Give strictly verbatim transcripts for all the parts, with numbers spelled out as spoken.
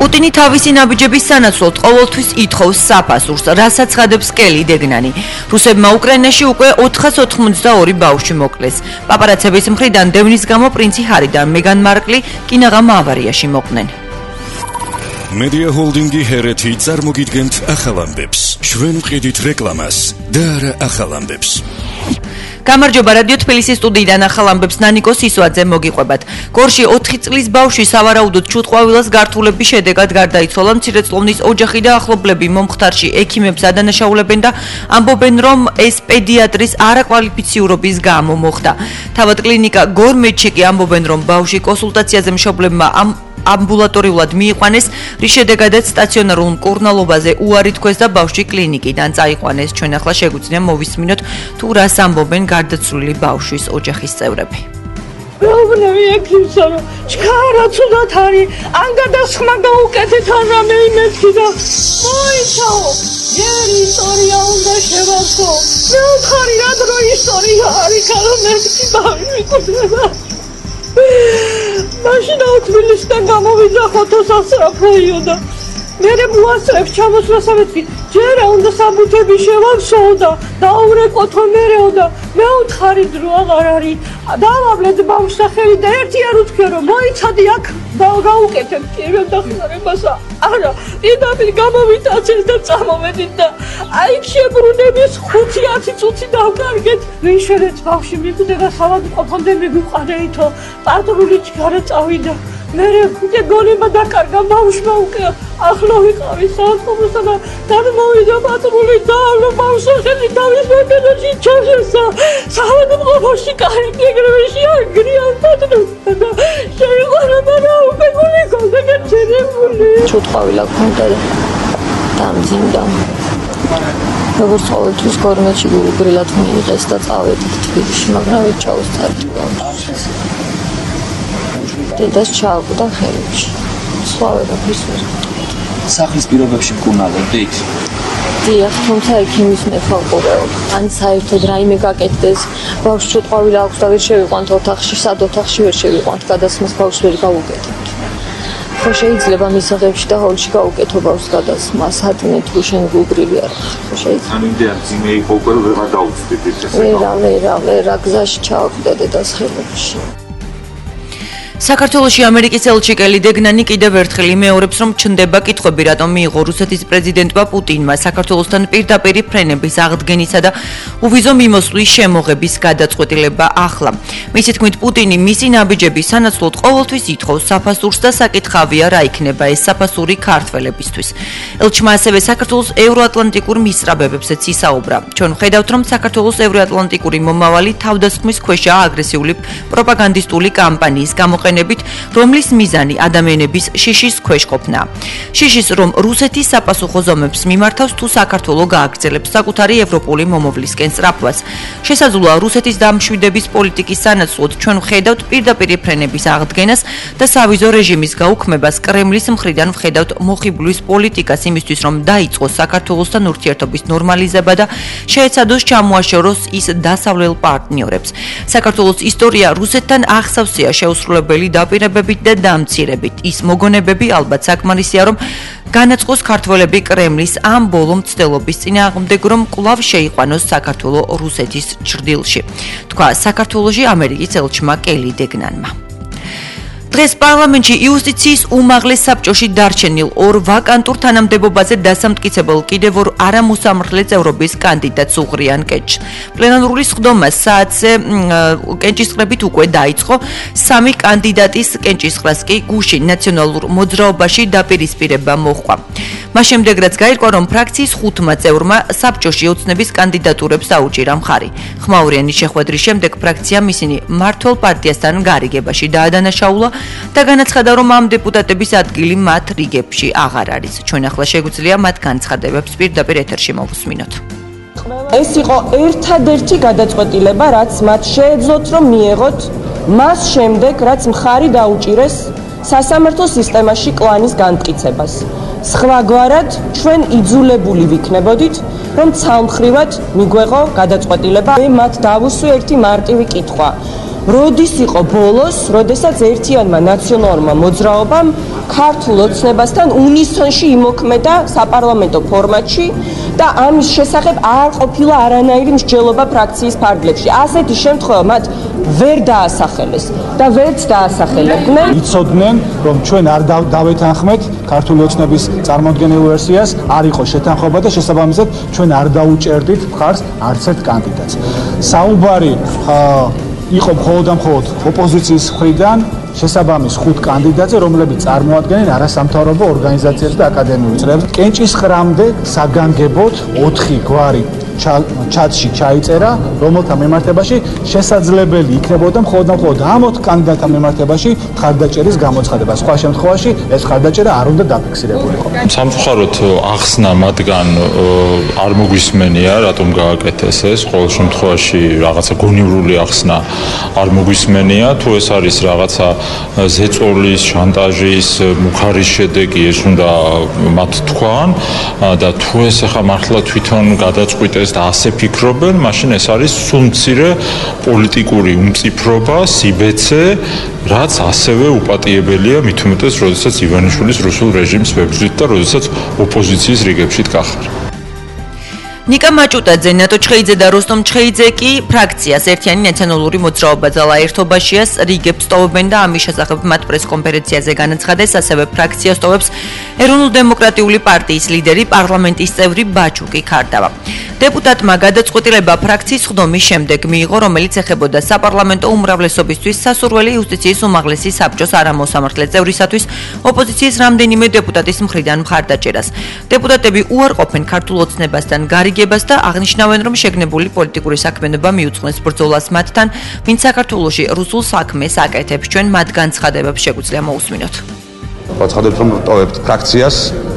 პუტინი თავისი ნაბიჯების სანაცვლოდ ყოველთვის ითხოვს საფასურს, რასაც ცხადებს კელი დეგნანი. რუსებმა უკრაინაში უკვე ოთხას ოთხმოცდაორი ბავშვი მოკლეს. პაპარაცების მხრიდან დევნის გამო პრინცი ჰარი და მეგან მარკლი კინაღამ ავარიაში მოყვნენ. Media Holdingi ჰერეთი წარმოგიდგენთ ახალ ამბებს. ჩვენ ვყიდით რეკლამას და არა ახალ ამბებს. გამარჯობა რადიო თბილისის სტუდიიდან ახალ ამბებს ნანიკო სისვაძე მოგიყვებათ. გორში ოთხი წლის ბავშვი სავარაუდოდ ჩუტყვავილას გართულების შედეგად გარდაიცვალა. მცირეწლოვნის ოჯახი და ახლობლები მომხდარში ექიმებს ადანაშაულებენ და ამბობენ, რომ ეს პედიატრის არაკვალიფიციურობის გამო მოხდა. თავად კლინიკა გორმედში კი ამბობენ, რომ ბავშვი კონსულტაციაზე მშობლებმა ამ ამბულატორიულად მიიყვანეს, რის შედეგადაც სტაციონარულ მკურნალობაზე უარი თქვეს და ბავშვი კლინიკიდან წაიყვანეს. ჩვენ ახლა შეგვიძლია მოვისმინოთ თუ რას ამბობენ გარდაცვლილი ბავშვის ოჯახის წევრები. მეუბნები ექიმსა, რომ ჩქარა ცუდად არის, ან გადასხმა გაუკეთეთ ან რამე იმეთი და მოიცაო, ჯერი ისტორია უნდა შევასო. მე ვხარი რა დრო ისტორია არის, ხალხო მეთქი ბავშვი მიკურნება. მაშინ თბილისიდან გამოვიდა ფოტოსასწრაფოიო და მერე მოასწრებს ჩამოსვლასა მეთქი ჯერა უნდა საბუთები შევავსო და დაურეკოთო მერეო და მე ვთხარი დრო აღარ არის დავავლეთ ბავშვს სახელი და ერთი არ უთქიო რომ მოიცადი აქ და გაუკეთებ პირველ დახმარებასა არა პირდაპირ გამოვიტაცეთ და წამოვედით და აი შებრუნების ხუთი ათი წუთი დავკარგეთ ვიშერეთ ბავშვი მიგვდება სავადმყოფამდე მიგვიყარეითო პატრული ჩქარა წავიდა მერე უკვე გონება დაკარგა ბავშვმა უკვე ახლა ვიყავი საავტობუსსა და გადმოვიდა პატრული და ბავშვს ხელი დავის მოკედოში ჩაშესა საავტობუსში კარგი ეგრევში აგრიან პატრული და შეიყვანა და უკვე გული გონდა ჩერებული ჩუტყვავილა ქონდა და დამძიმდა როგორც ყოველთვის გორმედში გულგრილად მიიღეს და წავედით თბილისში მაგრამ ვერ ჩაუსწარდი ბავშვს დედას ჩააგდა ხელში. სხვა ვერაფერს ვერ ვიტყვით. სახლის პირობებში მკურნალობდით? დიახ, თუმცა ექიმის მეთვალყურეობა. ან საერთოდ რაიმე გაკეთდეს, ბავშვს ჩუტყვავილა აქვს და ვერ შევიყვანთ ოთახში, სად ოთახში ვერ შევიყვანთ, გადასმას ბავშვს ვერ გავუკეთებთ. ხო შეიძლება მისაღებში და ჰოლში გავუკეთო ბავშვს გადასმას, ადმე თუ შენ გუგრილი არ ხარ, ხო შეიძლება. ან იმდენ ძიმე იყო უკვე ვერ გადაუწდით ეს ესე. ვერა, ვერა, ვერა, გზაში ჩააგდა დედას ხელში. საქართველოში ამერიკის ელჩი კელი დეგნანი კიდევ ერთხელ იმეორებს, რომ ჩნდება კითხვები, რატომ მიიღო რუსეთის პრეზიდენტმა პუტინმა საქართველოსთან პირდაპირ ფრენების აღდგენისა და უვიზო მიმოსვლის შემოღების გადაწყვეტილება ახლა. მისი თქმით, პუტინი მისი ნაბიჯების სანაცვლოდ ყოველთვის ითხოვს საფასურს და საკითხავია, რა იქნება ეს საფასური ქართველებისთვის. ელჩმა ასევე საქართველოს ევროატლანტიკურ მისწრაფებებზეც ისაუბრა. ჩვენ ვხედავთ, რომ საქართველოს ევროატლანტიკური მომავალი თავდასხმის ქვეშაა აგრესიული პროპაგანდისტული კამპანიის გამოყენება რომლის მიზანი ადამიანების შიშის ქვეშ ყოფნა. შიშის რომ რუსეთის საპასუხო ზომებს მიმართავს თუ საქართველო გააგრძელებს საკუთარი ევროპული მომავლისკენ სწრაფვას. შესაძლოა რუსეთის დამშვიდების პოლიტიკის სანაცვლოდ ჩვენ ვხედავთ პირდაპირ ფრენების აღდგენას და სავიზო რეჟიმის გაუქმებას კრემლის მხრიდან ვხედავთ მოხიბლვის პოლიტიკას იმისთვის რომ დაიწყოს საქართველოსთან ურთიერთობის ნორმალიზება და შეეცადოს ჩამოაშოროს ის დასავლელ პარტნიორებს. საქართველოს ისტორია რუსეთთან ახსავსეა შეუსრულებელი დაპირებებით და დამცირებით. ის მოგონებები ალბათ საკმარისია, რომ განაწყოს ქართველები კრემლის ამ ბოლო მცდელობის წინააღმდეგ, რომ კვლავ შეიყვანოს საქართველო რუსეთის ჩრდილში. თქვა საქართველოში ამერიკის ელჩმა კელი დეგნანმა. დღეს პარლამენტში იუსტიციის უმაღლეს საბჭოში დარჩენილ ორ ვაკანტურ თანამდებობაზე დასამტკიცებელ კიდევ ორ არამოსამართლე წევრობის კანდიდატს უღრიან კენჭს. პლენარული სხდომა საათზე კენჭისყრებით უკვე დაიწყო. სამი კანდიდატის კენჭისყრას კი გუშინ ნაციონალურ მოძრაობაში დაპირისპირება მოჰყვა. მას შემდეგ რაც გაირკვა, რომ ფრაქციის ხუთმა წევრმა საბჭოში ოცნების კანდიდატურებს აუჭირა მხარი. ხმაურიანის შეხვედრის შემდეგ ფრაქციამ ისინი მმართველ პარტიასთან გარიგებაში დაადანაშაულა და განაცხადა, რომ ამ დეპუტატების ადგილი მათ რიგებში აღარ არის. ჩვენ ახლა შეგვიძლია მათ განცხადებებს პირდაპირ ეთერში მოვუსმინოთ. ეს იყო ერთადერთი გადაწყვეტილება, რაც მათ შეეძლოთ, რომ მიეღოთ მას შემდეგ, რაც მხარი დაუჭირეს სასამართლო სისტემაში კლანის განმტკიცებას. სხვაგვარად ჩვენ იძულებული ვიქნებოდით, რომ ცალმხრივად მიგვეღო გადაწყვეტილება. მე მათ დავუსვი ერთი მარტივი კითხვა. როდის იყო ბოლოს, როდესაც ერთიანმა ნაციონალურმა მოძრაობამ ქართულ ოცნებასთან უნისონში იმოქმედა საპარლამენტო ფორმატში და ამის შესახებ არ ყოფილა არანაირი მსჯელობა ფრაქციის ფარგლებში. ასეთი შემთხვევა მათ ვერ დაასახელეს და ვერც დაასახელებდნენ. იცოდნენ, რომ ჩვენ არ დავეთანხმეთ ქართული ოცნების წარმოდგენილ ვერსიას, არ იყო შეთანხმება და შესაბამისად ჩვენ არ დაუჭერდით მხარს არც ერთ კანდიდატს. საუბარი იყო მხოლოდ და მხოლოდ ოპოზიციის მხრიდან შესაბამის ხუთ კანდიდატზე, რომლებიც წარმოადგენენ არასამთავრობო ორგანიზაციებს და აკადემიურ წრეებს. კენჭისყრამდე საგანგებოდ ოთხი გვარი ჩატში ჩაიწერა, რომელთა მიმართებაში შესაძლებელი იქნებოდა მხოლოდ და მხოლოდ ამ ოთხ კანდიდატთა მიმართებაში მხარდაჭერის გამოცხადება. სხვა შემთხვევაში ეს მხარდაჭერა არ უნდა დაფიქსირებულიყო. სამწუხაროდ ახსნა მათგან არ მოგვისმენია, რატომ გააკეთეს ეს. ყოველ შემთხვევაში რაღაცა გონივრული ახსნა არ მოგვისმენია. თუ ეს არის რაღაცა ზეწოლის, შანტაჟის, მუხარის შედეგი, ეს უნდა მათ თქვან და თუ ეს ახლა მართლა თვითონ გადაწყვიტეს და ასე ფიქრობენ, მაშინ ეს არის სულ მცირე პოლიტიკური უმწიფრობა, სიბეცე, რაც ასევე უპატიებელია, მით უმეტეს, როდესაც ივანიშვილის რუსულ რეჟიმს ვებრძვით და როდესაც ოპოზიციის რიგებში დგახარ. ნიკა მაჭუტაძე, ნატო ჩხეიძე და როსტომ ჩხეიძე კი ფრაქციას ერთიანი ნაციონალური მოძრაობა ძალა ერთობაშიას რიგებს ტოვებენ და ამის შესახებ მათ პრესკონფერენციაზე განაცხადეს, ასევე ფრაქციას ტოვებს ეროვნულ-დემოკრატიული პარტიის ლიდერი, პარლამენტის წევრი ბაჩუკი ქარდავა. დეპუტატმა გადაწყვეტილება ფრაქციის ხდომის შემდეგ მიიღო, რომელიც ეხებოდა საპარლამენტო უმრავლესობისთვის სასურველი იუსტიციის უმაღლესი საბჭოს არამოსამართლე წევრისათვის ოპოზიციის რამდენიმე დეპუტატის მხრიდან მხარდაჭერას. დეპუტატები უარყოფენ ქართულ ოცნებასთან გარიგებას და აღნიშნავენ, რომ შეგნებული პოლიტიკური საქმიანობა მიუძღვნეს ბრძოლას მათთან, ვინც საქართველოში რუსულ საქმეს აკეთებს. ჩვენ მათ განცხადებებს შეგვიძლია მოусმინოთ. ვაცხადებთ, რომ ტოვებთ ფრაქციას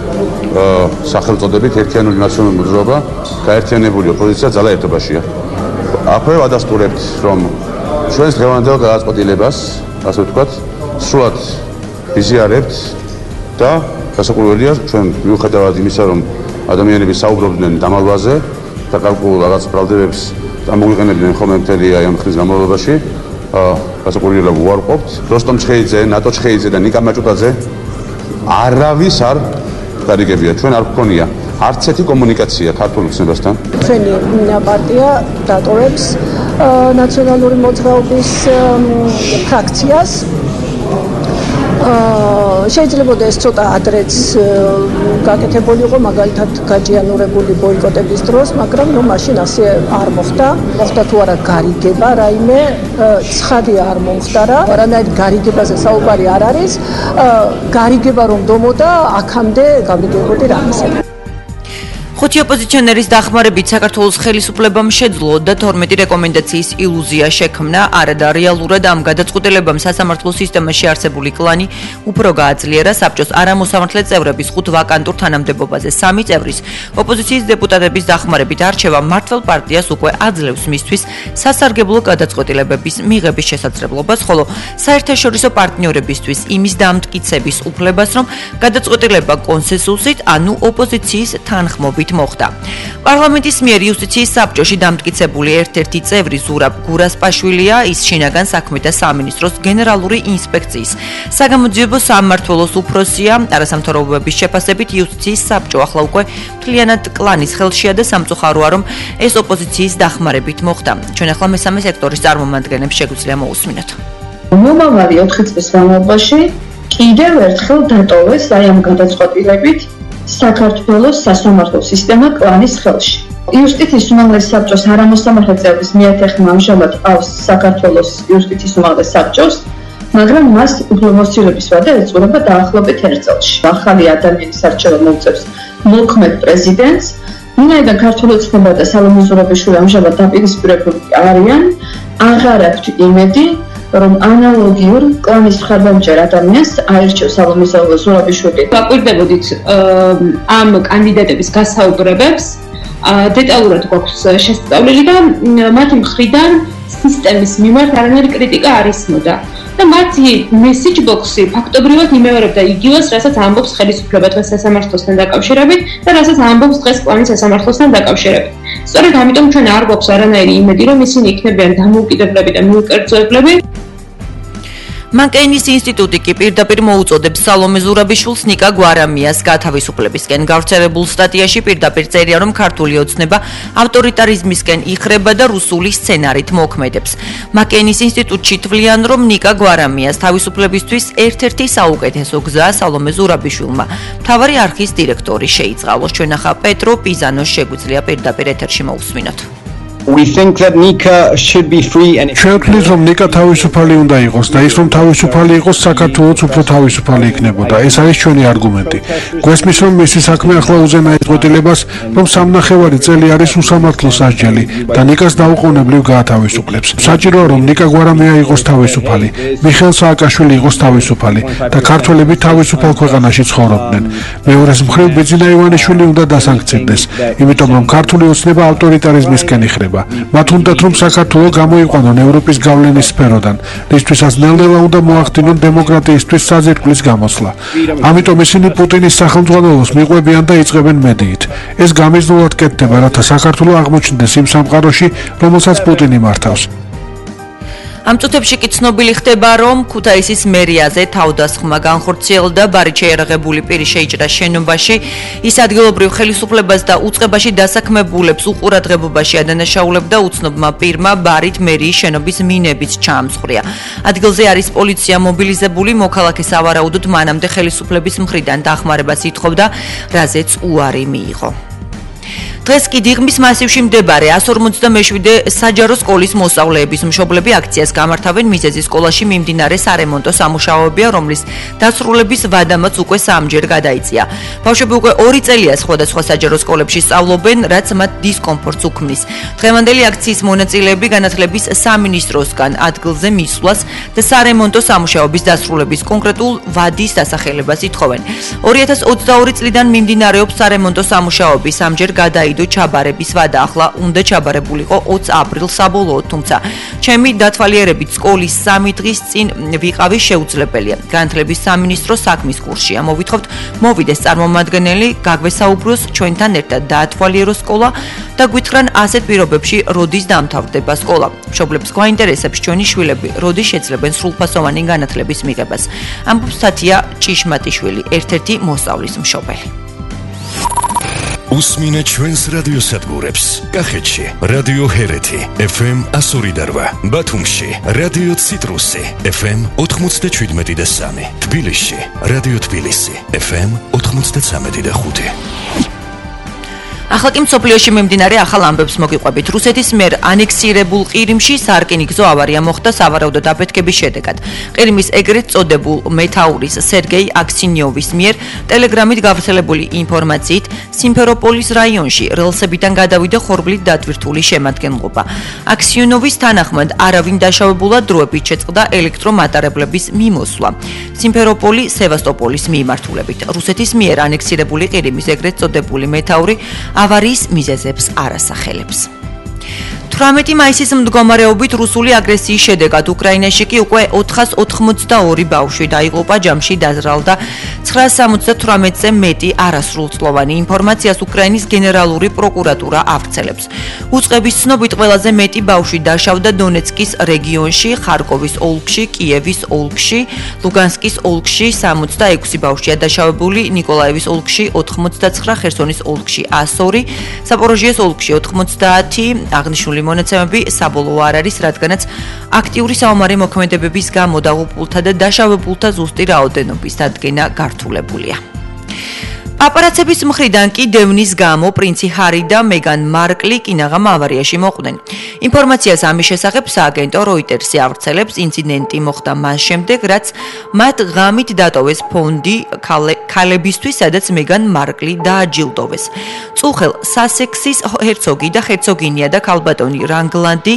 სახელწოდებით ერთიანი ნაციონალური მოძრაობა, გაერთიანებული ოპოზიცია ძალა ერთობაშია. აქვე ვადასტურებთ, რომ ჩვენს დღევანდელ გადაწყვეტილებას, ასე ვთქვათ, სრულად ვიზიარებთ და გასაკვირველია, ჩვენ მიუხედავად იმისა, რომ ადამიანები საუბრობდნენ დამალვაზე და გარკვეულ რაღაც ბრალდებებს ამოგვიყენებდნენ ხოლმე მთელი აი ამ ხნის განმავლობაში. გასაკვირველია უარყოფთ. როსტომ ჩხეიძე, ნატო ჩხეიძე და ნიკა მაჭუტაძე არავის არ გარიგებია. ჩვენ არ გქონია არც ერთი კომუნიკაცია ქართულ ოცნებასთან. ჩვენი პარტია დატოვებს ნაციონალური მოძრაობის ფრაქციას. შეიძლება ეს ცოტა ადრეც გაკეთებული იყო, მაგალითად გაჯიანურებული ბოიკოტების დროს, მაგრამ ნუ მაშინ ასე არ მოხდა. მოხდა თუ არა გარიგება, რაიმე ცხადი არ მომხდარა, არანაირ გარიგებაზე საუბარი არ არის. გარიგება რომ დომოდა, აქამდე გავრიგებოდი რამისე. ხუთი ოპოზიციონერის დახმარებით საქართველოს ხელისუფლებამ შეძლო და თორმეტი რეკომენდაციის ილუზია შექმნა, არადა რეალურად ამ გადაწყვეტილებამ სასამართლო სისტემაში არსებული კლანი უფრო გააძლიერა. საბჭოს არამოსამართლე წევრების ხუთ ვაკანტურ თანამდებობაზე სამი წევრის ოპოზიციის დეპუტატების დახმარებით არჩევა მართლ პარტიას უკვე აძლევს მისთვის სასარგებლო გადაწყვეტილებების მიღების შესაძლებლობას, ხოლო საერთაშორისო პარტნიორებისთვის იმის დამტკიცების უფლებას, რომ გადაწყვეტილება კონსენსუსით, ანუ ოპოზიციის თანხმობით მოხდა. პარლამენტის მიერ იუსტიციის საბჭოში დამტკიცებული ერთ-ერთი წევრი ზურაბ გურასპაშვილია, ის შინაგან საქმეთა სამინისტროს გენერალური ინსპექციის საგამოძიებო სამმართველოს უფროსია. არასამთავრობოების შეფასებით იუსტიციის საბჭო ახლა უკვე მთლიანად კლანის ხელშია და სამწუხაროა, რომ ეს ოპოზიციის დახმარებით მოხდა. ჩვენ ახლა მესამე სექტორის წარმომადგენლებს შეგვიძლია მოусმინოთ. მომავალი ოთხი წლის განმავლობაში კიდევ ერთხელ დატოვეს აი ამ გადაწყვეტილებით საქართველოს სასამართლო სისტემა კლანის ხელში. იუსტიციის უმაღლეს საბჭოს არამოსამართლე წევრის მიათეხმა ამჟამად ყავს საქართველოს იუსტიციის უმაღლეს საბჭოს, მაგრამ მას უფლებამოსილების ვადა ეწურება დაახლოებით ერთ წელში. ახალი ადამიანის არჩევა მოუწევს მოქმედ პრეზიდენტს. ვინაიდან ქართული ოცნება და სალომე ზურაბიშვილი ამჟამად დაპირისპირებული არიან, აღარ აქვთ იმედი, რომ ანალოგიურ კლანის მხარდამჭერ ადამიანს აირჩევს სალომე ზურაბიშვილი. ვაკვირდებოდით ამ კანდიდატების გასაუბრებებს, დეტალურად გვაქვს შესწავლილი და მათი მხრიდან სისტემის მიმართ არანაირი კრიტიკა არ ისმოდა. და მათი message box-ი ფაქტობრივად იმეორებდა იგივეს, რასაც ამბობს ხელისუფლება დღეს სასამართლოსთან დაკავშირებით და რასაც ამბობს დღეს კლანის სასამართლოსთან დაკავშირებით. სწორედ ამიტომ ჩვენ არ გვაქვს არანაირი იმედი, რომ ისინი იქნებიან დამოუკიდებლები და მიუკერძოებლები. მანკეინის ინსტიტუტი კი პირდაპირ მოუწოდებს სალომე ზურაბიშვილს ნიკა გვარამიას გათავისუფლებისკენ. გავრცელებულ სტატიაში პირდაპირ წერია, რომ ქართული ოცნება ავტორიტარიზმისკენ იხრება და რუსული სცენარით მოქმედებს. მანკეინის ინსტიტუტში თვლიან, რომ ნიკა გვარამიას თავისუფლებისთვის ერთ-ერთი საუკეთესო გზა სალომე ზურაბიშვილმა მთავარი არქის დირექტორი შეიწყალოს. ჩვენ ახლა პეტრო პიზანოს შეგვიძლია პირდაპირ ეთერში მოусმინოთ. We think that Nika should be free and შეგვიძლია რომ ნიკა თავისუფალი უნდა იყოს და ის რომ თავისუფალი იყოს საქართველოს უფრო თავისუფალი იქნებოდა. ეს არის ჩვენი არგუმენტი. გვესმის რომ მისი საქმე ახლა უზენა ეწყვეტილებას რომ სამნახევარი წელი არის უსამართლოს სასჯელი და ნიკას დაუყოვნებლივ გაათავისუფლებს. საჭიროა რომ ნიკა გვარამია იყოს თავისუფალი, მიხეილ სააკაშვილი იყოს თავისუფალი და ქართველები თავისუფალ ქვეყანაში ცხოვრობდნენ. მეორეს მხრივ ბიძინა ივანიშვილი უნდა დასანქცირდეს, იმიტომ რომ ქართული ოცნება ავტორიტარიზმისკენ იხრება. მათ უნდათ რომ საქართველო გამოიყვანონ ევროპის გავლენის სფეროდან, რისთვისაც ნელ-ნელა უნდა მოახდინონ დემოკრატიისთვის საძირკვლის გამოსვლა. ამიტომ ისინი პუტინის სახელმძღვანელოს მიყვებიან და იწყებენ მედიით. ეს გამიზნულად კეთდება, რათა საქართველო აღმოჩნდეს იმ სამყაროში, რომელსაც პუტინი მართავს. ამ წუთებში კი ცნობილი ხდება, რომ ქუთაისის მერიაზე თავდასხმა განხორციელდა, ბარიჩე ერაღებული პირი შეიჭრა შენობაში, ის ადგილობრივ ხელისუფლებას და უწყებაში დასაქმებულებს უყურადღებობაში ადანაშაულებდა, უცნობმა პირმა ბარით მერიის შენობის მინებით ჩაამსხვრია. ადგილზე არის პოლიცია მობილიზებული, მოქალაქე სავარაუდოდ მანამდე ხელისუფლების მხრიდან დახმარებას ითხოვდა, რაზეც უარი მიიღო. დღეს კი დიღმის მასივში მდებარე εκατს ორმოცდამეშვიდე საჯარო სკოლის მოსწავლეების მშობლები აქციას გამართავენ. მიზეზი სკოლაში მიმდინარე სარემონტო სამუშაოებია, რომლის დასრულების ვადამაც უკვე სამჯერ გადაიწია. ბავშვები უკვე ორი წელია სხვადასხვა საჯარო სკოლებში სწავლობენ, რაც მათ დისკომფორტს უქმნის. დღევანდელი აქციის მონაწილეები განათლების სამინისტროსგან ადგილზე მისვლას და სარემონტო სამუშაოების დასრულების კონკრეტულ ვადის დასახელებას ითხოვენ. ორი ათას ოცდაორი წლიდან მიმდინარეობს სარემონტო სამუშაოები, სამჯერ გადაიწია ჩაბარების ვადა, ახლა უნდა ჩაბარებულიყო ოცი აპრილს საბოლოოდ, თუმცა ჩემი დათვალიერებით სკოლის სამი დღის წინ ვიყავი შეუძლებელია. განათლების სამინისტრო საქმის კურსშია. მოვითხოვთ მოვიდეს წარმომადგენელი, გაგვესაუბროს, ჩვენთან ერთად დაათვალიეროს სკოლა და გვითხრან ასეთ პირობებში როდის დამთავრდება სკოლა. მშობლებს გვაინტერესებს ჩვენი შვილები, როდის შეძლებენ სრულფასოვანი განათლების მიღებას. ამბობს თათია ჭიშმატიშვილი, ერთ-ერთი მოსწავლის მშობელი. უსმინეთ ჩვენს რადიოსადგურებს. კახეთში რადიო ჰერეთი ეფ ემ εκατო ორი და რვა, ბათუმში რადიო ციტრუსი ეფ ემ ოთხმოცდაშვიდმეტი და სამი, თბილისში რადიო თბილისი ეფ ემ ოთხმოცდაცამეტი და ხუთი. ახლა კი მსოფლიოში მიმდინარე ახალ ამბებს მოგიყვებით. რუსეთის მიერ ანექსირებულ ყირიმში სარკინიგზო ავარია მოხდა სავარაუდოდ აფეთქების შედეგად. ყირიმის ეგრეთ წოდებულ მეთაურის სერგეი აქსინიოვის მიერ ტელეგრამით გავრცელებული ინფორმაციით სიმფეროპოლის რაიონში რელსებიდან გადავიდა ხორბლით დატვირთული შემადგენლობა. აქსინიოვის თანახმად არავინ დაშავებულად დროებით შეწყდა ელექტრომატარებლების მიმოსვლა. სიმფეროპოლი სევასტოპოლის მიმართულებით. რუსეთის მიერ ანექსირებული ყირიმის ეგრეთ წოდებული მეთაური ავარიის მიზეზებს არ ასახელებს. თვრამეტი მაისის მდგომარეობით რუსული აგრესიის შედეგად უკრაინაში კი უკვე ოთხას ოთხმოცდაორი ბავშვი დაიღუპა, ჯამში დაზრალდა ცხრაას სამოცდათვრამეტზე მეტი არასრულწლოვანი. ინფორმაციას უკრაინის გენერალური პროკურატურა ავრცელებს. უწყების ცნობით ყველაზე მეტი ბავშვი დაშავდა დონეცკის რეგიონში, ხარკოვის ოლქში, კიევის ოლქში, ლუგანსკის ოლქში სამოცდაექვსი ბავშვია დაშავებული, ნიკოლაევის ოლქში ოთხმოცდაცხრა, ხერსონის ოლქში εκას ორი, ზაპოროჟიეს ოლქში ოთხმოცდაათი, აღნიშნული მონაცემები საბოლოო არ არის, რადგანაც აქტიური საომარი მოქმედებების გამო დაღუპულთა და დაშავებულთა ზუსტი რაოდენობის დადგენა გართულებულია. პაპარაცების მხრიდან კი დევნის გამო პრინცი ჰარი და მეგან მარკლი კინაღამ ავარიაში მოხვდნენ. ინფორმაციას ამის შესახებ სააგენტო როიტერსი ავრცელებს, ინციდენტი მოხდა მას შემდეგ, რაც მათ ღამით დატოვეს ფონდი ქალებისთვის, სადაც მეგან მარკლი დააჯილდოვეს. წუხელ სასექსის ჰერცოგი და ჰერცოგინია და ქალბატონი რანგლანდი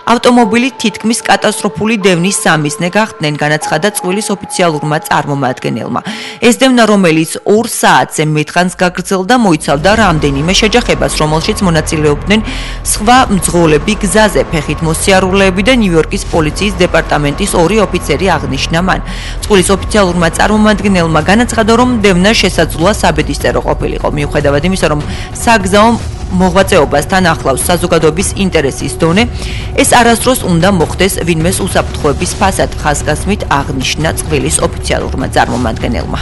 ავტომობილი თითქმის კატასტროფული დევნის სამიზნე გახდნენ, განაცხადა წყვილის ოფიციალურმა წარმომადგენელმა. ეს დევნა, რომელიც ორ საათზე მეტხანს გაგრძელდა, მოიცავდა რამდენიმე შეჯახებას, რომელშიც მონაწილეობდნენ სხვა მძღოლები გზაზე, ფეხით მოსიარულეები და ნიუ-იორკის პოლიციის დეპარტამენტის ორი ოფიცერი აღნიშნა მან. წყვილის ოფიციალურმა წარმომადგენელმა განაცხადა, რომ დევნა შესაძლოა საბედისწერო ყოფილიყო, მიუხედავად იმისა, რომ საგზაო მოღვაწეობასთან ახლავს საზოგადოების ინტერესის დონე, ეს არასდროს უნდა მოხდეს ვინმეს უსაფრთხოების ფასად, ხაზგასმით აღნიშნა წყვილის ოფიციალურმა წარმომადგენელმა.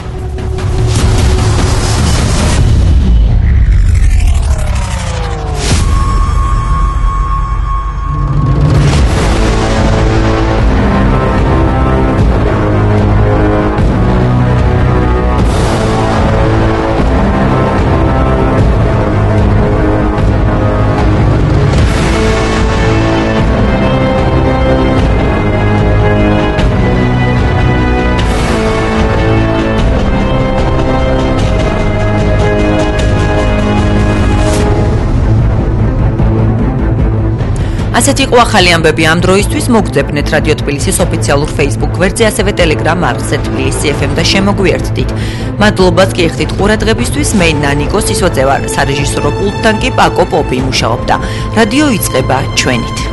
ასეთი იყო ახალი ამბები ამ დროისთვის. მოგძებნეთ რადიო თბილისის ოფიციალურ Facebook გვერდზე, ასევე Telegram არხზე თბილისი ეფ ემ და შემოგვიერთდით. მადლობას გიხდით ყურადღებისთვის. მე ნანიკო სისოძე ვარ, სარეჟისორო პულტთან კი პაკო პოპი მუშაობდა. რადიო იწყება ჩვენით.